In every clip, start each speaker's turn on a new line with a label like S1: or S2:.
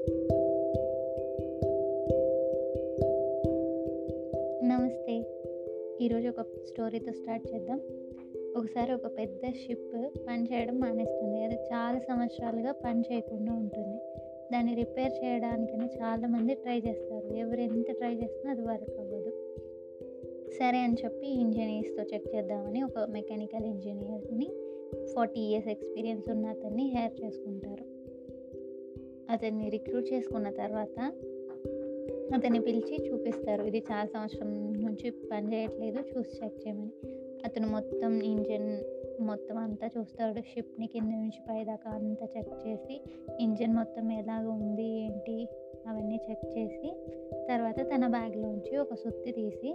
S1: నమస్తే. ఈరోజు ఒక స్టోరీతో స్టార్ట్ చేద్దాం. ఒకసారి ఒక పెద్ద షిప్ పని చేయడం మానేస్తుంది. అది చాలా సంవత్సరాలుగా పని చేయకుండా ఉంటుంది. దాన్ని రిపేర్ చేయడానికని చాలామంది ట్రై చేస్తారు. ఎవరు ఎంత ట్రై చేసినా అది వర్క్ అవ్వదు. సరే అని చెప్పి ఇంజనీర్స్తో చెక్ చేద్దామని ఒక మెకానికల్ ఇంజనీర్ని 40 years ఎక్స్పీరియన్స్ ఉన్న అతన్ని హైర్ చేసుకుంటారు. అతన్ని రిక్రూట్ చేసుకున్న తర్వాత అతన్ని పిలిచి చూపిస్తారు. ఇది చాలా సంవత్సరం నుంచి పని చేయట్లేదు, చూసి చెక్ చేయమని. అతను మొత్తం ఇంజన్ మొత్తం అంతా చూస్తాడు. షిప్ని కింద నుంచి పైదాకా అంతా చెక్ చేసి ఇంజన్ మొత్తం ఎలాగ ఉంది ఏంటి అవన్నీ చెక్ చేసి తర్వాత తన బ్యాగ్లోంచి ఒక సుత్తి తీసి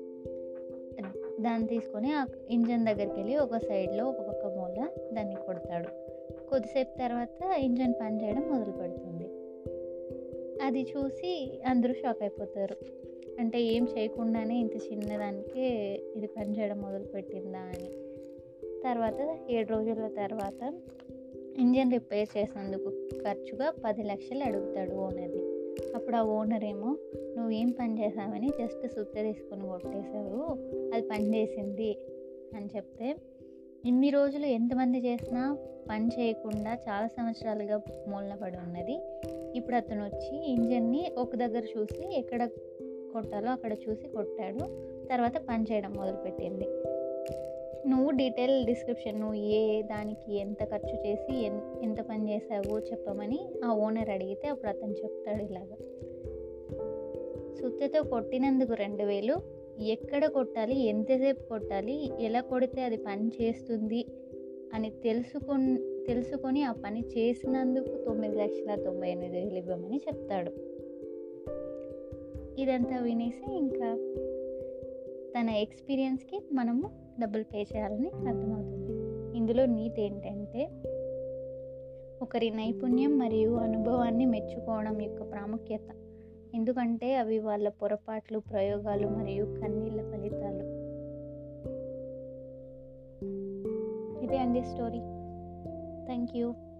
S1: దాన్ని తీసుకొని ఆ ఇంజన్ దగ్గరికి వెళ్ళి ఒక సైడ్లో ఒక పక్క మూల దాన్ని కొడతాడు. కొద్దిసేపు తర్వాత ఇంజన్ పని చేయడం మొదలు పెడుతుంది. అది చూసి అందరూ షాక్ అయిపోతారు. అంటే ఏం చేయకుండానే ఇంత చిన్నదానికే ఇది పనిచేయడం మొదలుపెట్టిందా అని. తర్వాత 7 రోజుల తర్వాత ఇంజన్ రిపేర్ చేసినందుకు ఖర్చుగా 10 లక్షలు అడుగుతాడు ఓనర్ని. అప్పుడు ఆ ఓనర్ ఏమో, నువ్వేం పని చేసావని జస్ట్ సుత్త తీసుకొని కొట్టేశావు, అది పని చేసింది అని చెప్తే, ఇన్ని రోజులు ఎంతమంది చేసినా పని చేయకుండా చాలా సంవత్సరాలుగా మూలన పడి ఉన్నది. ఇప్పుడు అతను వచ్చి ఇంజన్ని ఒక దగ్గర చూసి ఎక్కడ కొట్టాలో అక్కడ చూసి కొట్టాడు. తర్వాత పని చేయడం మొదలుపెట్టింది. నువ్వు డీటెయిల్ డిస్క్రిప్షన్, నువ్వు ఏ దానికి ఎంత ఖర్చు చేసి ఎంత పని చేసావో చెప్పమని ఆ ఓనర్ అడిగితే అప్పుడు అతను చెప్తాడు ఇలాగా, సుత్తతో కొట్టినందుకు 2,000, ఎక్కడ కొట్టాలి, ఎంతసేపు కొట్టాలి, ఎలా కొడితే అది పని చేస్తుంది అని తెలుసుకొని ఆ పని చేసినందుకు 9,98,000 ఇవ్వమని చెప్తాడు. ఇదంతా వినేసి ఇంకా తన ఎక్స్పీరియన్స్కి మనము డబ్బులు పే చేయాలని అర్థమవుతుంది. ఇందులో నీతి ఏంటంటే, ఒకరి నైపుణ్యం మరియు అనుభవాన్ని మెచ్చుకోవడం యొక్క ప్రాముఖ్యత. ఎందుకంటే అవి వాళ్ళ పొరపాట్లు, ప్రయోగాలు మరియు కన్నీళ్ళ ఫలితాలు. ఇదే అండి స్టోరీ. Thank you.